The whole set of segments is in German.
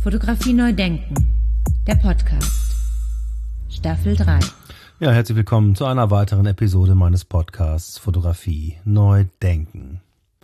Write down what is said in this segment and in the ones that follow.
Fotografie neu denken, der Podcast, Staffel 3. Ja, herzlich willkommen zu einer weiteren Episode meines Podcasts Fotografie neu denken.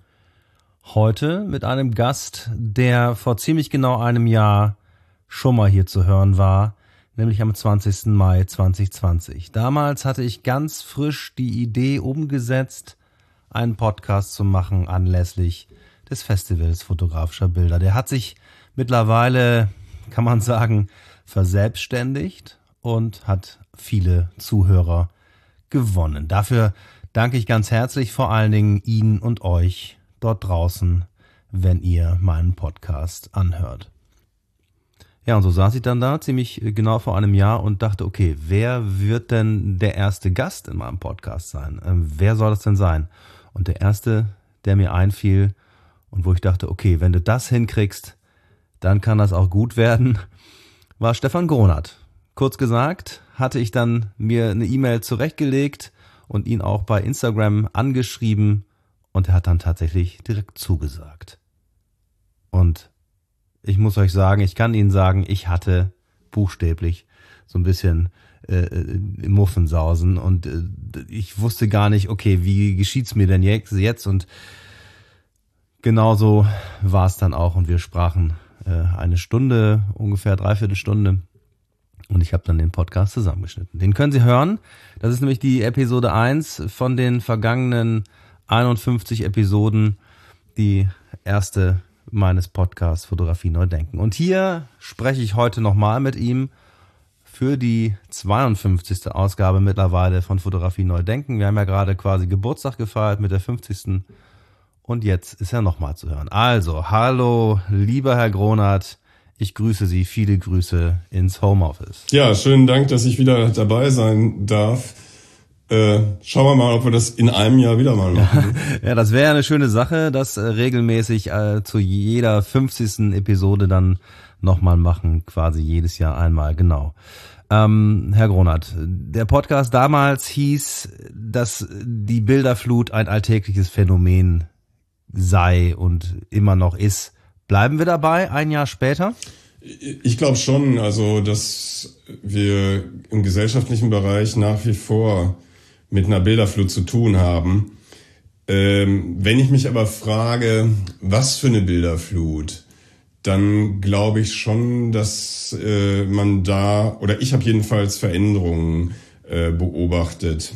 Heute mit einem Gast, der vor ziemlich genau einem Jahr schon mal hier zu hören war, nämlich am 20. Mai 2020. Damals hatte ich ganz frisch die Idee umgesetzt, einen Podcast zu machen anlässlich des Festivals fotografischer Bilder. Der hat sich mittlerweile, kann man sagen, verselbstständigt und hat viele Zuhörer gewonnen. Dafür danke ich ganz herzlich vor allen Dingen Ihnen und euch dort draußen, wenn ihr meinen Podcast anhört. Ja, und so saß ich dann da ziemlich genau vor einem Jahr und dachte, okay, wer wird denn der erste Gast in meinem Podcast sein? Wer soll das denn sein? Und der erste, der mir einfiel und wo ich dachte, okay, wenn du das hinkriegst, dann kann das auch gut werden, war Stefan Gronert. Kurz gesagt, hatte ich dann mir eine E-Mail zurechtgelegt und ihn auch bei Instagram angeschrieben und er hat dann tatsächlich direkt zugesagt. Und ich muss euch sagen, ich kann Ihnen sagen, ich hatte buchstäblich so ein bisschen Muffensausen und ich wusste gar nicht, okay, wie geschieht's mir denn jetzt? Und genauso war es dann auch und wir sprachen eine Stunde, ungefähr 3/4 Stunde und ich habe dann den Podcast zusammengeschnitten. Den können Sie hören, das ist nämlich die Episode 1 von den vergangenen 51 Episoden, die erste meines Podcasts Fotografie neu denken. Und hier spreche ich heute nochmal mit ihm für die 52. Ausgabe mittlerweile von Fotografie neu denken. Wir haben ja gerade quasi Geburtstag gefeiert mit der 50. Und jetzt ist er nochmal zu hören. Also, hallo, lieber Herr Gronert, ich grüße Sie, viele Grüße ins Homeoffice. Ja, schönen Dank, dass ich wieder dabei sein darf. Schauen wir mal, ob wir das in einem Jahr wieder mal machen. Ja, das wäre eine schöne Sache, das regelmäßig zu jeder 50. Episode dann nochmal machen, quasi jedes Jahr einmal, genau. Herr Gronert, der Podcast damals hieß, dass die Bilderflut ein alltägliches Phänomen sei und immer noch ist. Bleiben wir dabei ein Jahr später? Ich glaube schon, also dass wir im gesellschaftlichen Bereich nach wie vor mit einer Bilderflut zu tun haben. Wenn ich mich aber frage, was für eine Bilderflut, dann glaube ich schon, dass man da, oder ich habe jedenfalls Veränderungen beobachtet.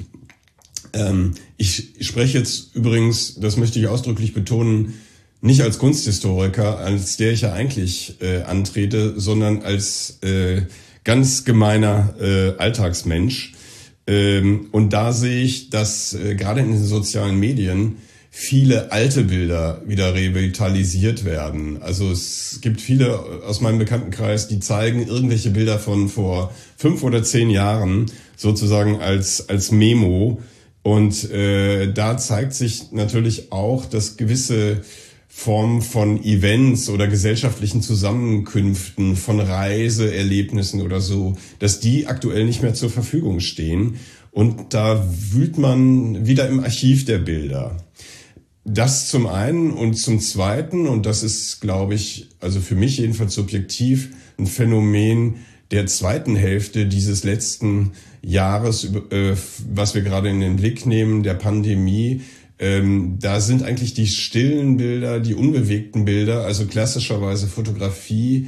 Ich spreche jetzt übrigens, das möchte ich ausdrücklich betonen, nicht als Kunsthistoriker, als der ich ja eigentlich antrete, sondern als ganz gemeiner Alltagsmensch. Und da sehe ich, dass gerade in den sozialen Medien viele alte Bilder wieder revitalisiert werden. Also es gibt viele aus meinem Bekanntenkreis, die zeigen irgendwelche Bilder von vor 5 oder 10 Jahren sozusagen als Memo. Und da zeigt sich natürlich auch, dass gewisse Formen von Events oder gesellschaftlichen Zusammenkünften, von Reiseerlebnissen oder so, dass die aktuell nicht mehr zur Verfügung stehen. Und da wühlt man wieder im Archiv der Bilder. Das zum einen und zum zweiten, und das ist, glaube ich, also für mich jedenfalls subjektiv, ein Phänomen der zweiten Hälfte dieses letzten Jahres, was wir gerade in den Blick nehmen, der Pandemie. Da sind eigentlich die stillen Bilder, die unbewegten Bilder, also klassischerweise Fotografie,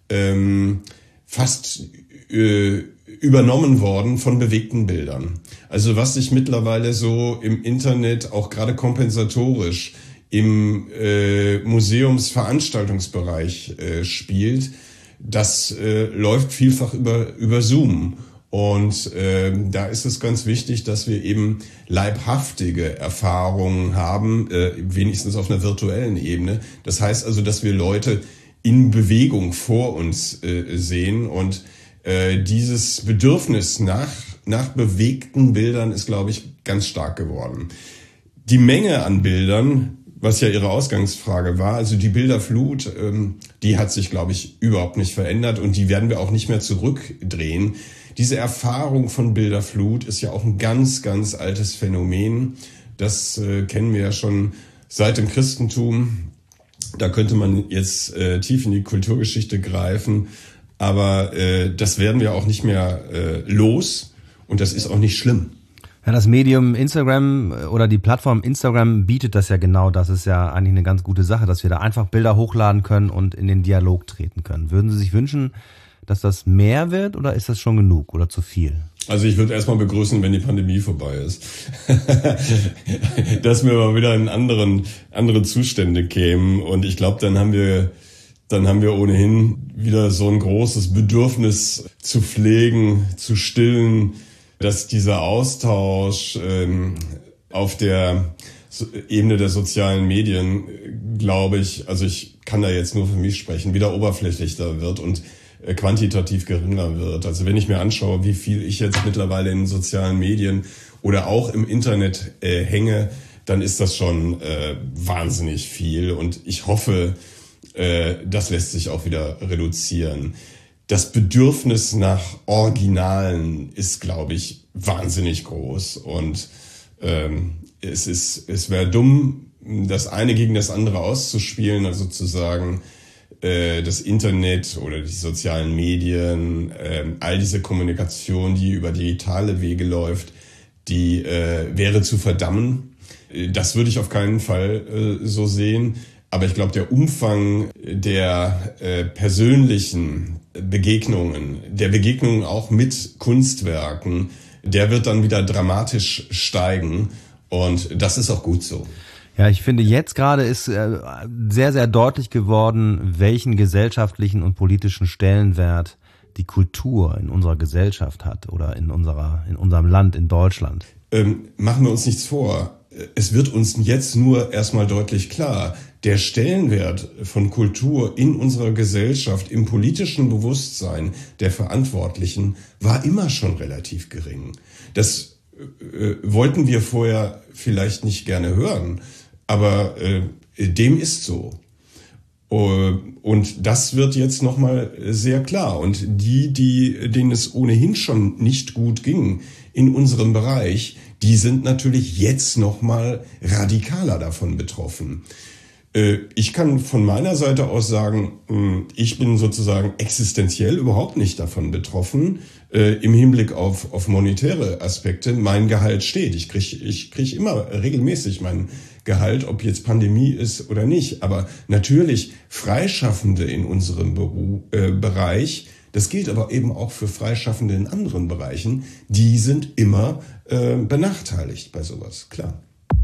fast übernommen worden von bewegten Bildern. Also was sich mittlerweile so im Internet auch gerade kompensatorisch im Museumsveranstaltungsbereich spielt, das läuft vielfach über Zoom. Und da ist es ganz wichtig, dass wir eben leibhaftige Erfahrungen haben, wenigstens auf einer virtuellen Ebene. Das heißt also, dass wir Leute in Bewegung vor uns sehen. Und dieses Bedürfnis nach bewegten Bildern ist, glaube ich, ganz stark geworden. Die Menge an Bildern, was ja Ihre Ausgangsfrage war, also die Bilderflut, die hat sich, glaube ich, überhaupt nicht verändert und die werden wir auch nicht mehr zurückdrehen. Diese Erfahrung von Bilderflut ist ja auch ein ganz, ganz altes Phänomen. Das kennen wir ja schon seit dem Christentum. Da könnte man jetzt tief in die Kulturgeschichte greifen, aber das werden wir auch nicht mehr los und das ist auch nicht schlimm. Ja, das Medium Instagram oder die Plattform Instagram bietet das ja genau. Das ist ja eigentlich eine ganz gute Sache, dass wir da einfach Bilder hochladen können und in den Dialog treten können. Würden Sie sich wünschen, dass das mehr wird oder ist das schon genug oder zu viel? Also ich würde erstmal begrüßen, wenn die Pandemie vorbei ist. Dass wir mal wieder in andere Zustände kämen. Und ich glaube, dann haben wir ohnehin wieder so ein großes Bedürfnis zu pflegen, zu stillen, dass dieser Austausch auf der Ebene der sozialen Medien, glaube ich, also ich kann da jetzt nur für mich sprechen, wieder oberflächlicher wird und quantitativ geringer wird. Also wenn ich mir anschaue, wie viel ich jetzt mittlerweile in sozialen Medien oder auch im Internet hänge, dann ist das schon wahnsinnig viel. Und ich hoffe, das lässt sich auch wieder reduzieren. Das Bedürfnis nach Originalen ist, glaube ich, wahnsinnig groß. Und es wäre dumm, das eine gegen das andere auszuspielen, also zu sagen, das Internet oder die sozialen Medien, all diese Kommunikation, die über digitale Wege läuft, die wäre zu verdammen. Das würde ich auf keinen Fall so sehen. Aber ich glaube, der Umfang der persönlichen Begegnungen, der Begegnungen auch mit Kunstwerken, der wird dann wieder dramatisch steigen. Und das ist auch gut so. Ja, ich finde, jetzt gerade ist sehr, sehr deutlich geworden, welchen gesellschaftlichen und politischen Stellenwert die Kultur in unserer Gesellschaft hat oder in unserem Land, in Deutschland. Machen wir uns nichts vor. Es wird uns jetzt nur erstmal deutlich klar, der Stellenwert von Kultur in unserer Gesellschaft, im politischen Bewusstsein der Verantwortlichen war immer schon relativ gering. Das wollten wir vorher vielleicht nicht gerne hören, aber dem ist so. Und das wird jetzt nochmal sehr klar. Und denen es ohnehin schon nicht gut ging in unserem Bereich, die sind natürlich jetzt nochmal radikaler davon betroffen. Ich kann von meiner Seite aus sagen, ich bin sozusagen existenziell überhaupt nicht davon betroffen, im Hinblick auf monetäre Aspekte. Mein Gehalt steht. Ich krieg immer regelmäßig mein Gehalt, ob jetzt Pandemie ist oder nicht. Aber natürlich Freischaffende in unserem Bereich, das gilt aber eben auch für Freischaffende in anderen Bereichen, die sind immer benachteiligt bei sowas, klar.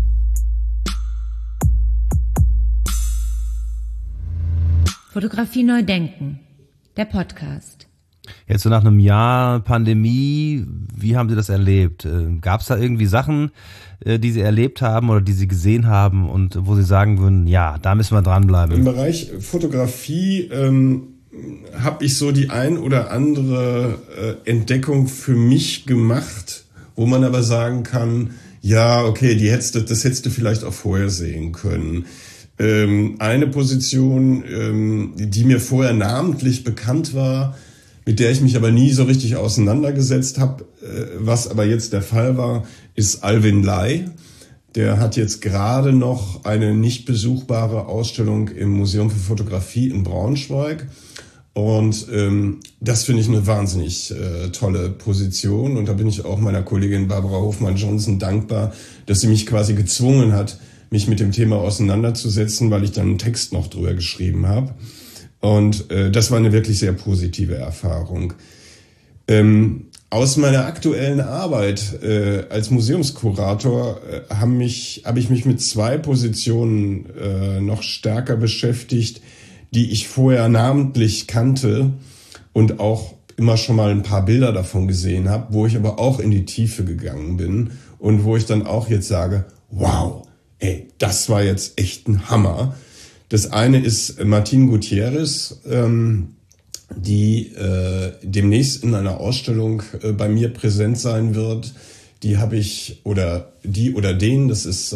Fotografie neu denken, der Podcast. Jetzt so nach einem Jahr Pandemie, wie haben Sie das erlebt? Gab es da irgendwie Sachen, die Sie erlebt haben oder die Sie gesehen haben und wo Sie sagen würden, ja, da müssen wir dranbleiben? Im Bereich Fotografie habe ich so die ein oder andere Entdeckung für mich gemacht, wo man aber sagen kann, ja, okay, das hättest du vielleicht auch vorher sehen können. Eine Position, die mir vorher namentlich bekannt war, mit der ich mich aber nie so richtig auseinandergesetzt habe, was aber jetzt der Fall war, ist Alvin Lai. Der hat jetzt gerade noch eine nicht besuchbare Ausstellung im Museum für Fotografie in Braunschweig. Und das finde ich eine wahnsinnig tolle Position. Und da bin ich auch meiner Kollegin Barbara Hofmann-Johnson dankbar, dass sie mich quasi gezwungen hat, mich mit dem Thema auseinanderzusetzen, weil ich dann einen Text noch drüber geschrieben habe. Und das war eine wirklich sehr positive Erfahrung. Aus meiner aktuellen Arbeit als Museumskurator habe ich mich mit zwei Positionen noch stärker beschäftigt, die ich vorher namentlich kannte und auch immer schon mal ein paar Bilder davon gesehen habe, wo ich aber auch in die Tiefe gegangen bin und wo ich dann auch jetzt sage, wow, ey, das war jetzt echt ein Hammer. Das eine ist Martine Gutierrez, die demnächst in einer Ausstellung bei mir präsent sein wird. Die habe ich, oder den, das ist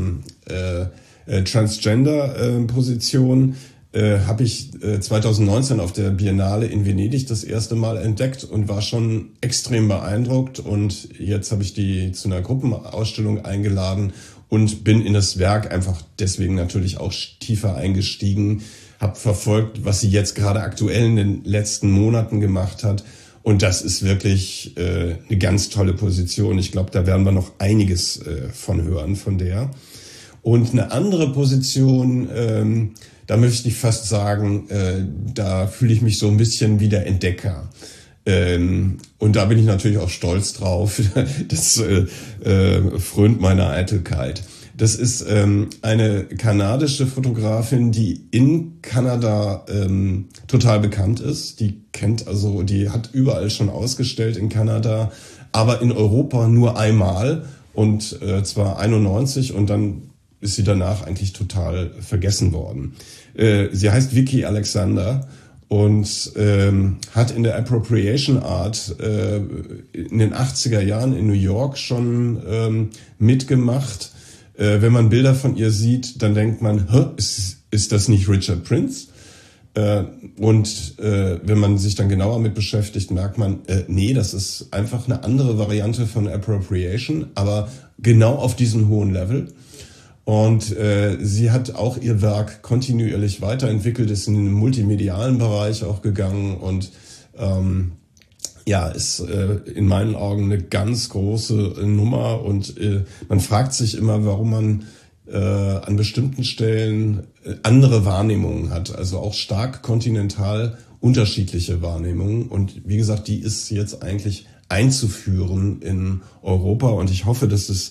Transgender-Position, habe ich 2019 auf der Biennale in Venedig das erste Mal entdeckt und war schon extrem beeindruckt. Und jetzt habe ich die zu einer Gruppenausstellung eingeladen und bin in das Werk einfach deswegen natürlich auch tiefer eingestiegen, habe verfolgt, was sie jetzt gerade aktuell in den letzten Monaten gemacht hat. Und das ist wirklich eine ganz tolle Position. Ich glaube, da werden wir noch einiges von hören, von der. Und eine andere Position, da möchte ich fast sagen, da fühle ich mich so ein bisschen wie der Entdecker. Und da bin ich natürlich auch stolz drauf. Das frönt meiner Eitelkeit. Das ist eine kanadische Fotografin, die in Kanada total bekannt ist. Die hat überall schon ausgestellt in Kanada, aber in Europa nur einmal und zwar 91 und dann ist sie danach eigentlich total vergessen worden. Sie heißt Vicki Alexander und hat in der Appropriation Art in den 80er Jahren in New York schon mitgemacht. Wenn man Bilder von ihr sieht, dann denkt man, ist das nicht Richard Prince? Und wenn man sich dann genauer mit beschäftigt, merkt man, nee, das ist einfach eine andere Variante von Appropriation, aber genau auf diesem hohen Level. Und sie hat auch ihr Werk kontinuierlich weiterentwickelt, ist in den multimedialen Bereich auch gegangen und ist in meinen Augen eine ganz große Nummer und man fragt sich immer, warum man an bestimmten Stellen andere Wahrnehmungen hat, also auch stark kontinental unterschiedliche Wahrnehmungen und wie gesagt, die ist jetzt eigentlich einzuführen in Europa und ich hoffe, dass es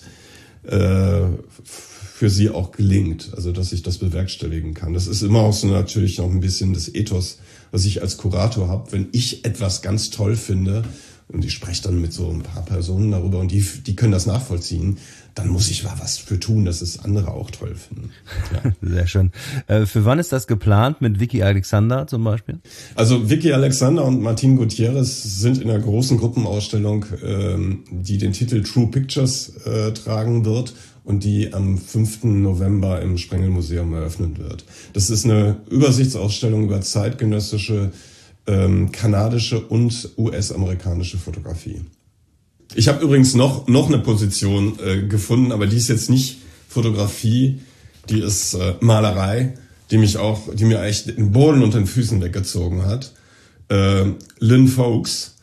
für sie auch gelingt, also dass ich das bewerkstelligen kann. Das ist immer auch so natürlich noch ein bisschen das Ethos, was ich als Kurator habe, wenn ich etwas ganz toll finde und ich spreche dann mit so ein paar Personen darüber und die können das nachvollziehen, dann muss ich mal was für tun, dass es andere auch toll finden. Ja. Sehr schön. Für wann ist das geplant mit Vicki Alexander zum Beispiel? Also Vicki Alexander und Martin Gutierrez sind in einer großen Gruppenausstellung, die den Titel True Pictures tragen wird und die am 5. November im Sprengel-Museum eröffnet wird. Das ist eine Übersichtsausstellung über zeitgenössische kanadische und US-amerikanische Fotografie. Ich habe übrigens noch eine Position gefunden, aber die ist jetzt nicht Fotografie, die ist Malerei, die mir echt den Boden unter den Füßen weggezogen hat. Lynn Folks,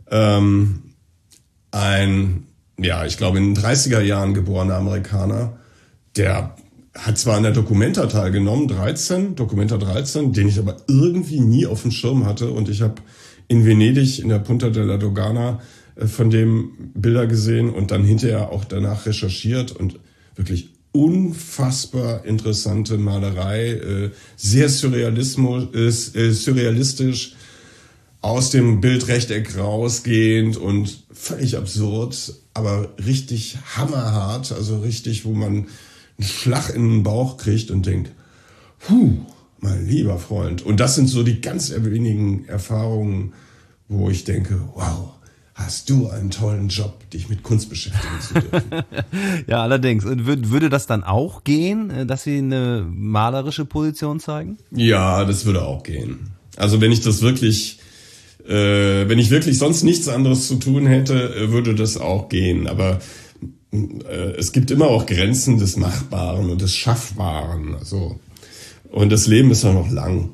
ich glaube in den 30er Jahren geborener Amerikaner, der hat zwar an der Documenta teilgenommen, Documenta 13, den ich aber irgendwie nie auf dem Schirm hatte und ich habe in Venedig in der Punta della Dogana von dem Bilder gesehen und dann hinterher auch danach recherchiert und wirklich unfassbar interessante Malerei, sehr surrealistisch, aus dem Bildrechteck rausgehend und völlig absurd, aber richtig hammerhart, also richtig, wo man einen Schlag in den Bauch kriegt und denkt, mein lieber Freund. Und das sind so die ganz wenigen Erfahrungen, wo ich denke, wow, hast du einen tollen Job, dich mit Kunst beschäftigen zu dürfen. Ja, allerdings. Und würde das dann auch gehen, dass Sie eine malerische Position zeigen? Ja, das würde auch gehen. Also wenn ich wirklich sonst nichts anderes zu tun hätte, würde das auch gehen. Aber es gibt immer auch Grenzen des Machbaren und des Schaffbaren. Also. Und das Leben ist ja noch lang.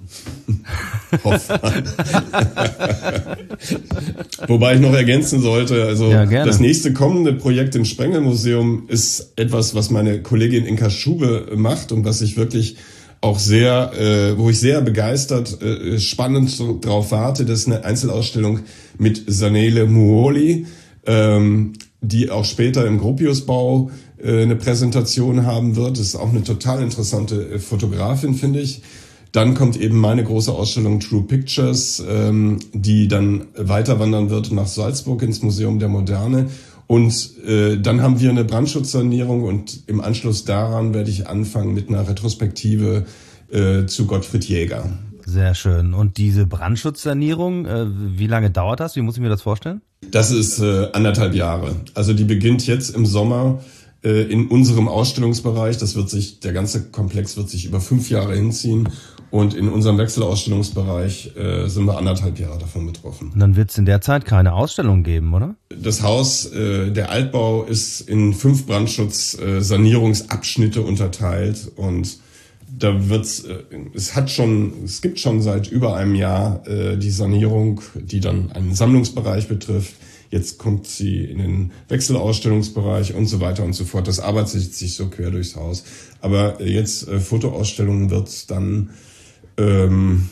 Wobei ich noch ergänzen sollte, also das nächste kommende Projekt im Sprengel-Museum ist etwas, was meine Kollegin Inka Schube macht und was ich wirklich auch wo ich sehr begeistert, spannend drauf warte. Das ist eine Einzelausstellung mit Zanele Muoli, die auch später im Gropiusbau eine Präsentation haben wird. Das ist auch eine total interessante Fotografin, finde ich. Dann kommt eben meine große Ausstellung True Pictures, die dann weiter wandern wird nach Salzburg ins Museum der Moderne. Und dann haben wir eine Brandschutzsanierung und im Anschluss daran werde ich anfangen mit einer Retrospektive zu Gottfried Jäger. Sehr schön. Und diese Brandschutzsanierung, wie lange dauert das? Wie muss ich mir das vorstellen? Das ist 1,5 Jahre. Also die beginnt jetzt im Sommer in unserem Ausstellungsbereich. Der ganze Komplex wird sich über 5 Jahre hinziehen. Und in unserem Wechselausstellungsbereich sind wir 1,5 Jahre davon betroffen. Und dann wird es in der Zeit keine Ausstellung geben, oder? Das Haus, der Altbau ist in 5 Brandschutz-Sanierungsabschnitte unterteilt. Und da es gibt schon seit über einem Jahr die Sanierung, die dann einen Sammlungsbereich betrifft. Jetzt kommt sie in den Wechselausstellungsbereich und so weiter und so fort. Das arbeitet sich so quer durchs Haus. Aber jetzt Fotoausstellungen wird es dann ein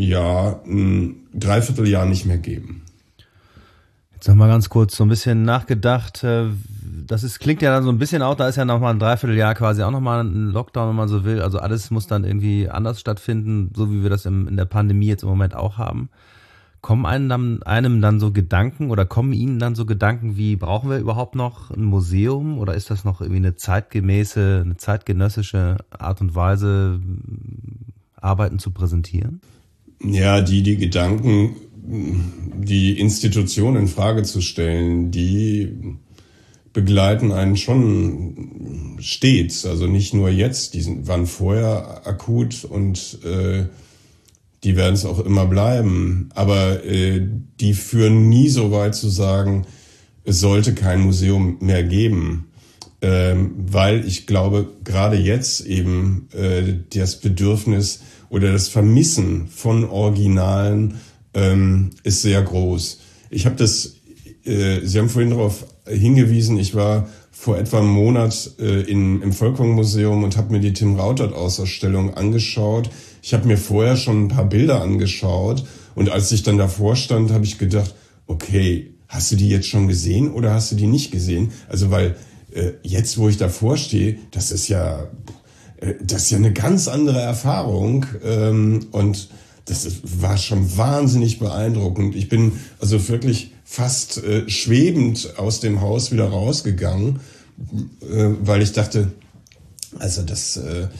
Dreivierteljahr nicht mehr geben. Jetzt noch mal ganz kurz so ein bisschen nachgedacht. Klingt ja dann so ein bisschen auch, da ist ja noch mal ein Dreivierteljahr quasi auch noch mal ein Lockdown, wenn man so will. Also alles muss dann irgendwie anders stattfinden, so wie wir das in der Pandemie jetzt im Moment auch haben. Kommen einem dann so Gedanken oder kommen Ihnen dann so Gedanken wie, brauchen wir überhaupt noch ein Museum oder ist das noch irgendwie eine zeitgenössische Art und Weise, Arbeiten zu präsentieren? Ja, die Gedanken, die Institution in Frage zu stellen, die begleiten einen schon stets. Also nicht nur jetzt, die waren vorher akut und die werden es auch immer bleiben. Aber die führen nie so weit zu sagen, es sollte kein Museum mehr geben. Weil ich glaube, gerade jetzt eben das Bedürfnis oder das Vermissen von Originalen ist sehr groß. Sie haben vorhin darauf hingewiesen, ich war vor etwa einem Monat im Folkwang-Museum und habe mir die Tim Rautert-Ausstellung angeschaut. Ich habe mir vorher schon ein paar Bilder angeschaut und als ich dann davor stand, habe ich gedacht, okay, hast du die jetzt schon gesehen oder hast du die nicht gesehen? Also weil jetzt, wo ich davor stehe, das ist ja eine ganz andere Erfahrung und war schon wahnsinnig beeindruckend. Ich bin also wirklich fast schwebend aus dem Haus wieder rausgegangen, weil ich dachte, also das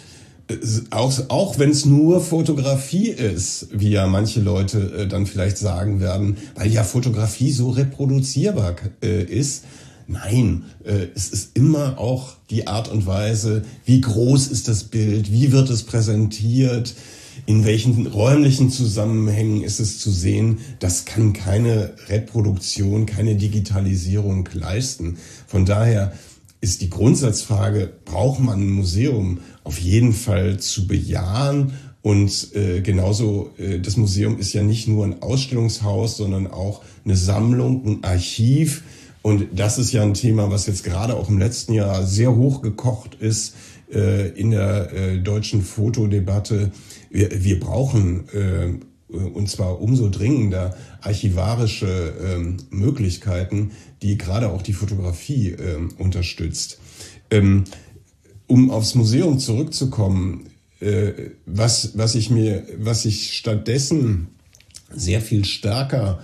auch wenn es nur Fotografie ist, wie ja manche Leute dann vielleicht sagen werden, weil ja Fotografie so reproduzierbar ist. Nein, es ist immer auch die Art und Weise, wie groß ist das Bild, wie wird es präsentiert, in welchen räumlichen Zusammenhängen ist es zu sehen. Das kann keine Reproduktion, keine Digitalisierung leisten. Von daher ist die Grundsatzfrage, braucht man ein Museum, auf jeden Fall zu bejahen. Und genauso, das Museum ist ja nicht nur ein Ausstellungshaus, sondern auch eine Sammlung, ein Archiv. Und das ist ja ein Thema, was jetzt gerade auch im letzten Jahr sehr hochgekocht ist in der deutschen Fotodebatte. Wir brauchen, und zwar umso dringender, archivarische Möglichkeiten, die gerade auch die Fotografie unterstützt. Um aufs Museum zurückzukommen, was ich stattdessen sehr viel stärker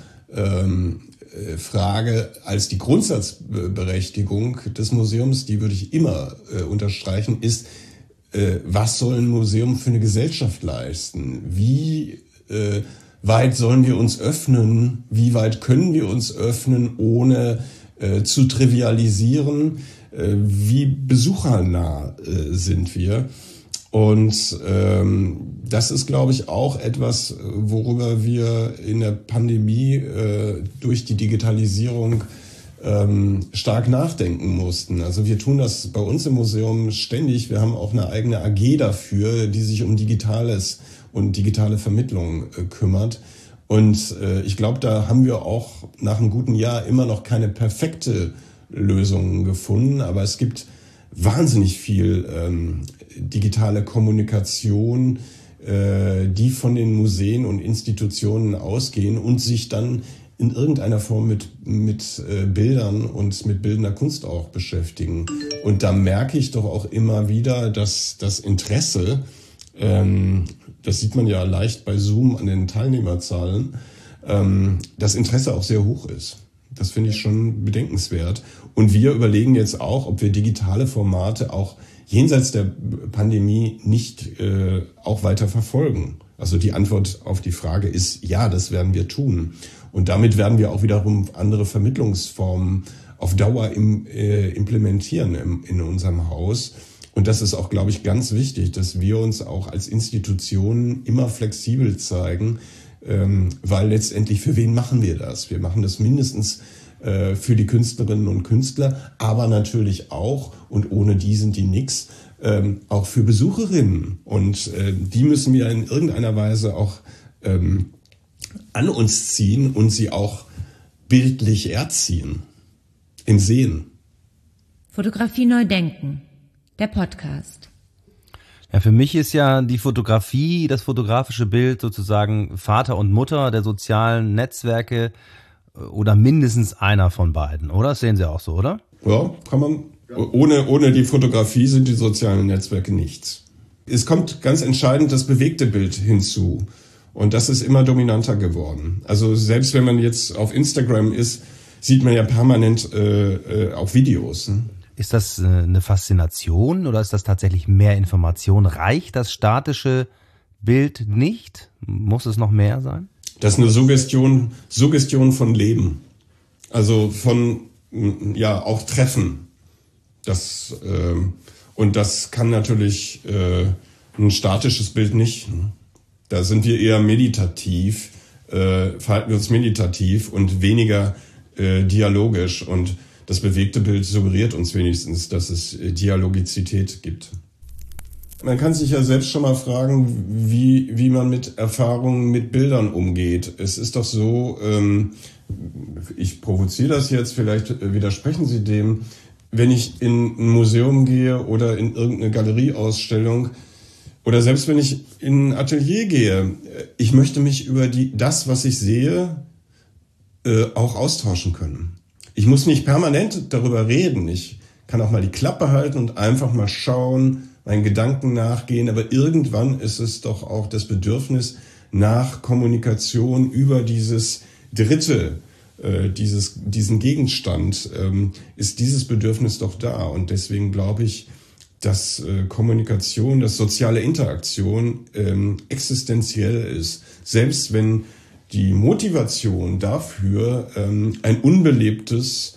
frage als die Grundsatzberechtigung des Museums, die würde ich immer unterstreichen, ist, was soll ein Museum für eine Gesellschaft leisten? Wie weit sollen wir uns öffnen? Wie weit können wir uns öffnen, ohne zu trivialisieren? Wie besuchernah sind wir? Und das ist, glaube ich, auch etwas, worüber wir in der Pandemie durch die Digitalisierung stark nachdenken mussten. Also wir tun das bei uns im Museum ständig. Wir haben auch eine eigene AG dafür, die sich um Digitales und digitale Vermittlung kümmert. Und ich glaube, da haben wir auch nach einem guten Jahr immer noch keine perfekte Lösung gefunden. Aber es gibt wahnsinnig viel digitale Kommunikation, die von den Museen und Institutionen ausgehen und sich dann in irgendeiner Form mit Bildern und mit bildender Kunst auch beschäftigen. Und da merke ich doch auch immer wieder, dass das Interesse, das sieht man ja leicht bei Zoom an den Teilnehmerzahlen, das Interesse auch sehr hoch ist. Das finde ich schon bedenkenswert. Und wir überlegen jetzt auch, ob wir digitale Formate auch jenseits der Pandemie nicht auch weiter verfolgen. Also die Antwort auf die Frage ist ja, das werden wir tun. Und damit werden wir auch wiederum andere Vermittlungsformen auf Dauer implementieren in unserem Haus. Und das ist auch, glaube ich, ganz wichtig, dass wir uns auch als Institutionen immer flexibel zeigen, weil letztendlich für wen machen wir das? Wir machen das mindestens für die Künstlerinnen und Künstler, aber natürlich auch, und ohne die sind die nix, auch für Besucherinnen. Und die müssen wir in irgendeiner Weise auch an uns ziehen und sie auch bildlich erziehen, im Sehen. Fotografie neu denken, der Podcast. Ja, für mich ist ja die Fotografie, das fotografische Bild sozusagen Vater und Mutter der sozialen Netzwerke oder mindestens einer von beiden, oder? Das sehen Sie auch so, oder? Ja, kann man. Ohne die Fotografie sind die sozialen Netzwerke nichts. Es kommt ganz entscheidend das bewegte Bild hinzu. Und das ist immer dominanter geworden. Also selbst wenn man jetzt auf Instagram ist, sieht man ja permanent auch Videos. Ne? Ist das eine Faszination oder ist das tatsächlich mehr Information? Reicht das statische Bild nicht? Muss es noch mehr sein? Das ist eine Suggestion von Leben. Also von, ja, auch Treffen. Und das kann natürlich ein statisches Bild nicht. Ne? Da sind wir eher meditativ, verhalten wir uns meditativ und weniger dialogisch. Und das bewegte Bild suggeriert uns wenigstens, dass es Dialogizität gibt. Man kann sich ja selbst schon mal fragen, wie man mit Erfahrungen mit Bildern umgeht. Es ist doch so, ich provoziere das jetzt, vielleicht widersprechen Sie dem, wenn ich in ein Museum gehe oder in irgendeine Galerieausstellung, oder selbst wenn ich in ein Atelier gehe, ich möchte mich über das, was ich sehe, auch austauschen können. Ich muss nicht permanent darüber reden. Ich kann auch mal die Klappe halten und einfach mal schauen, meinen Gedanken nachgehen. Aber irgendwann ist es doch auch das Bedürfnis nach Kommunikation über dieses Dritte, diesen Gegenstand, ist dieses Bedürfnis doch da. Und deswegen glaube ich, dass Kommunikation, dass soziale Interaktion existenziell ist. Selbst wenn die Motivation dafür ein unbelebtes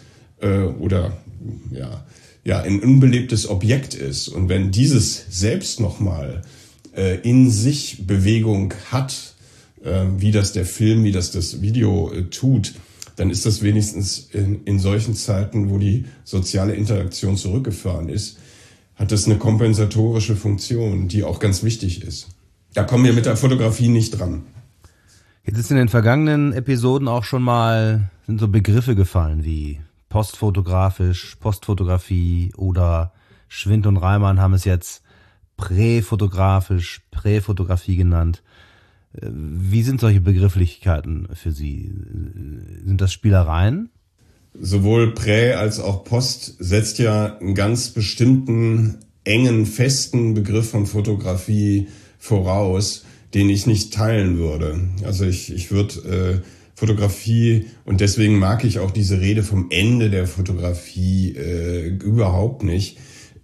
ein unbelebtes Objekt ist. Und wenn dieses selbst nochmal in sich Bewegung hat, wie das der Film, wie das Video tut, dann ist das wenigstens in solchen Zeiten, wo die soziale Interaktion zurückgefahren ist, hat das eine kompensatorische Funktion, die auch ganz wichtig ist. Da kommen wir mit der Fotografie nicht dran. Jetzt ist in den vergangenen Episoden auch schon mal sind so Begriffe gefallen wie postfotografisch, Postfotografie oder Schwind und Reimann haben es jetzt präfotografisch, Präfotografie genannt. Wie sind solche Begrifflichkeiten für Sie? Sind das Spielereien? Sowohl Prä als auch Post setzt ja einen ganz bestimmten, engen, festen Begriff von Fotografie voraus, den ich nicht teilen würde. Also ich würde Fotografie, und deswegen mag ich auch diese Rede vom Ende der Fotografie überhaupt nicht.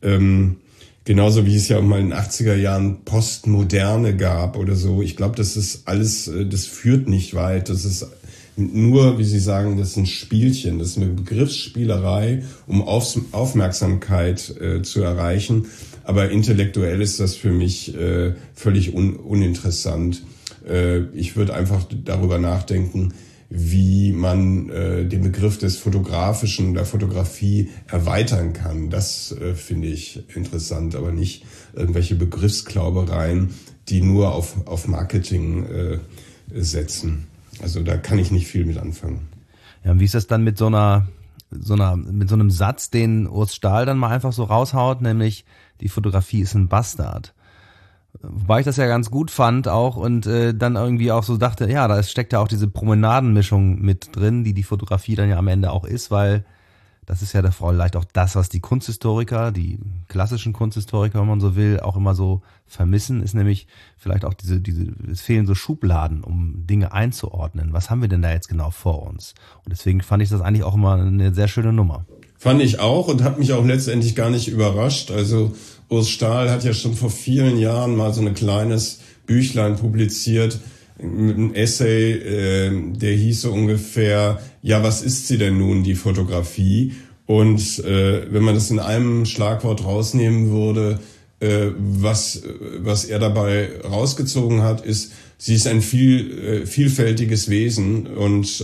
Genauso wie es ja auch mal in den 80er Jahren Postmoderne gab oder so. Ich glaube, das ist alles, das führt nicht weit. Das ist nur, wie Sie sagen, das ist ein Spielchen, das ist eine Begriffsspielerei, um Aufmerksamkeit zu erreichen. Aber intellektuell ist das für mich völlig uninteressant. Ich würde einfach darüber nachdenken, wie man den Begriff des Fotografischen, der Fotografie erweitern kann. Das finde ich interessant, aber nicht irgendwelche Begriffsklaubereien, die nur auf Marketing setzen. Also da kann ich nicht viel mit anfangen. Ja, und wie ist das dann mit so einem Satz, den Urs Stahl dann mal einfach so raushaut, nämlich die Fotografie ist ein Bastard. Wobei ich das ja ganz gut fand auch und dann irgendwie auch so dachte, ja, da steckt ja auch diese Promenadenmischung mit drin, die Fotografie dann ja am Ende auch ist, weil das ist ja vielleicht auch das, was die Kunsthistoriker, die klassischen Kunsthistoriker, wenn man so will, auch immer so vermissen, ist nämlich vielleicht auch es fehlen so Schubladen, um Dinge einzuordnen. Was haben wir denn da jetzt genau vor uns? Und deswegen fand ich das eigentlich auch immer eine sehr schöne Nummer. Fand ich auch und hat mich auch letztendlich gar nicht überrascht. Also Urs Stahl hat ja schon vor vielen Jahren mal so ein kleines Büchlein publiziert, ein Essay, der hieß so ungefähr, ja, was ist sie denn nun, die Fotografie? Und wenn man das in einem Schlagwort rausnehmen würde, was er dabei rausgezogen hat, ist, sie ist ein vielfältiges Wesen. Und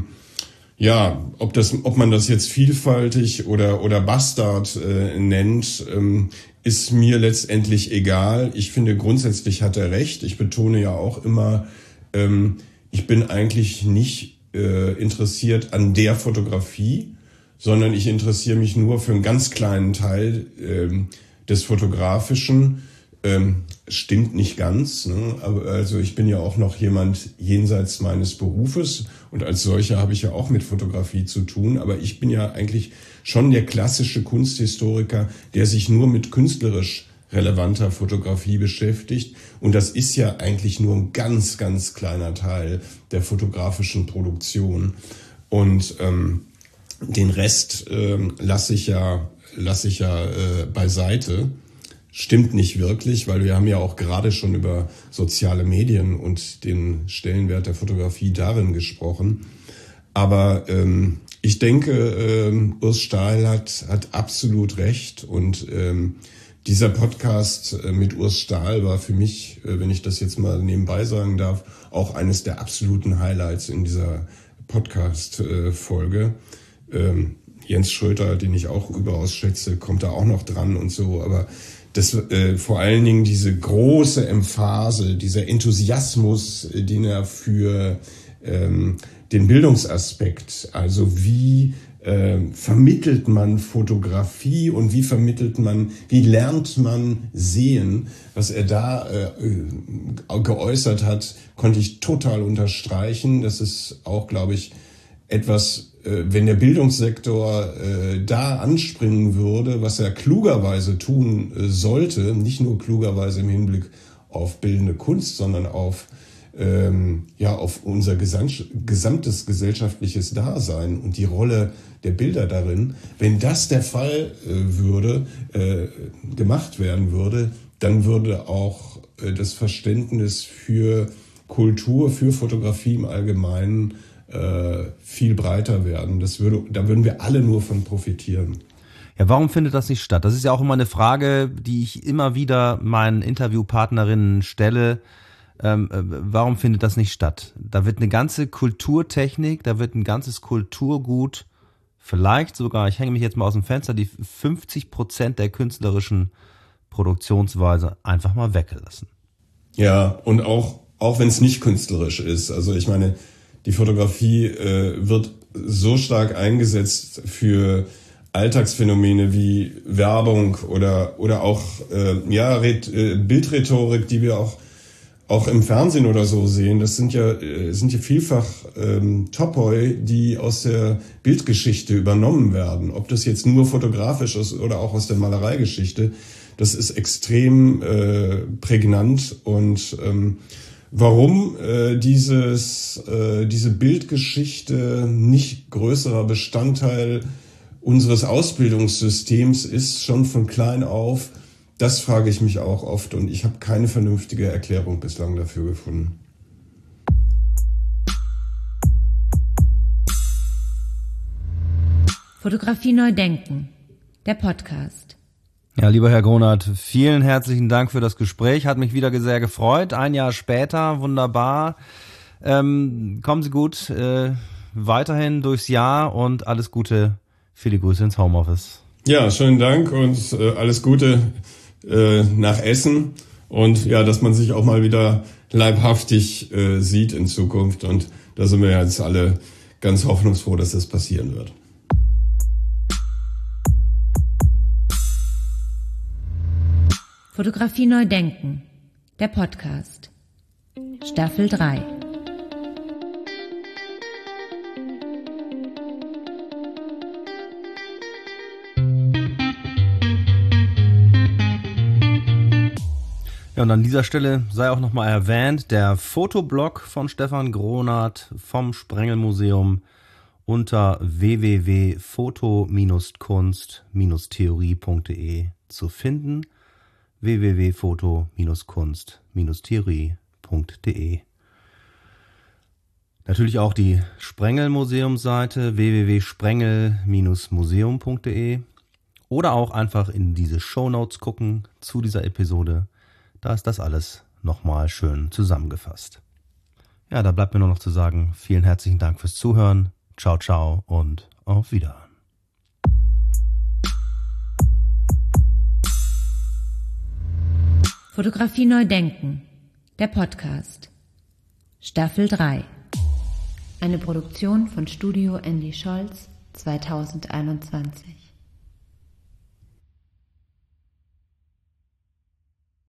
ob man das jetzt vielfältig oder Bastard nennt, ist mir letztendlich egal. Ich finde, grundsätzlich hat er recht. Ich betone ja auch immer, ich bin eigentlich nicht interessiert an der Fotografie, sondern ich interessiere mich nur für einen ganz kleinen Teil des Fotografischen. Stimmt nicht ganz, ne? Aber also ich bin ja auch noch jemand jenseits meines Berufes und als solcher habe ich ja auch mit Fotografie zu tun, aber ich bin ja eigentlich schon der klassische Kunsthistoriker, der sich nur mit künstlerisch relevanter Fotografie beschäftigt, und das ist ja eigentlich nur ein ganz, ganz kleiner Teil der fotografischen Produktion, und den Rest lasse ich ja beiseite. Stimmt nicht wirklich, weil wir haben ja auch gerade schon über soziale Medien und den Stellenwert der Fotografie darin gesprochen. Aber ich denke, Urs Stahl hat absolut recht, und dieser Podcast mit Urs Stahl war für mich, wenn ich das jetzt mal nebenbei sagen darf, auch eines der absoluten Highlights in dieser Podcast-Folge. Jens Schröter, den ich auch überaus schätze, kommt da auch noch dran und so, aber das vor allen Dingen diese große Emphase, dieser Enthusiasmus, den er für den Bildungsaspekt, also wie vermittelt man Fotografie und wie lernt man sehen, was er da geäußert hat, konnte ich total unterstreichen. Das ist auch, glaube ich, etwas, wenn der Bildungssektor da anspringen würde, was er klugerweise tun sollte, nicht nur klugerweise im Hinblick auf bildende Kunst, sondern auf unser gesamtes gesellschaftliches Dasein und die Rolle der Bilder darin. Wenn das der Fall gemacht werden würde, dann würde auch das Verständnis für Kultur, für Fotografie im Allgemeinen viel breiter werden. Da würden wir alle nur von profitieren. Ja, warum findet das nicht statt? Das ist ja auch immer eine Frage, die ich immer wieder meinen Interviewpartnerinnen stelle. Warum findet das nicht statt? Da wird eine ganze Kulturtechnik, da wird ein ganzes Kulturgut, vielleicht sogar, ich hänge mich jetzt mal aus dem Fenster, die 50% der künstlerischen Produktionsweise einfach mal weggelassen. Ja, und auch wenn es nicht künstlerisch ist. Also ich meine, die Fotografie wird so stark eingesetzt für Alltagsphänomene wie Werbung oder auch Bildrhetorik, die wir auch im Fernsehen oder so sehen. Das sind ja vielfach Topoi, die aus der Bildgeschichte übernommen werden. Ob das jetzt nur fotografisch ist oder auch aus der Malereigeschichte, das ist extrem prägnant. Und warum diese Bildgeschichte nicht größerer Bestandteil unseres Ausbildungssystems ist, schon von klein auf, das frage ich mich auch oft, und ich habe keine vernünftige Erklärung bislang dafür gefunden. Fotografie neu denken, der Podcast. Ja, lieber Herr Gronert, vielen herzlichen Dank für das Gespräch. Hat mich wieder sehr gefreut. Ein Jahr später, wunderbar. Kommen Sie gut weiterhin durchs Jahr und alles Gute. Viele Grüße ins Homeoffice. Ja, schönen Dank und alles Gute nach Essen. Und ja, dass man sich auch mal wieder leibhaftig sieht in Zukunft. Und da sind wir jetzt alle ganz hoffnungsfroh, dass das passieren wird. Fotografie neu denken, der Podcast. Staffel 3. Ja, und an dieser Stelle sei auch nochmal erwähnt, der Fotoblog von Stefan Gronert vom Sprengelmuseum unter www.foto-kunst-theorie.de zu finden. www.foto-kunst-theorie.de. Natürlich auch die Sprengel-Museumsseite www.sprengel-museum.de oder auch einfach in diese Shownotes gucken zu dieser Episode. Da ist das alles nochmal schön zusammengefasst. Ja, da bleibt mir nur noch zu sagen, vielen herzlichen Dank fürs Zuhören. Ciao, ciao und auf Wiedersehen. Fotografie neu denken. Der Podcast. Staffel 3. Eine Produktion von Studio Andy Scholz 2021.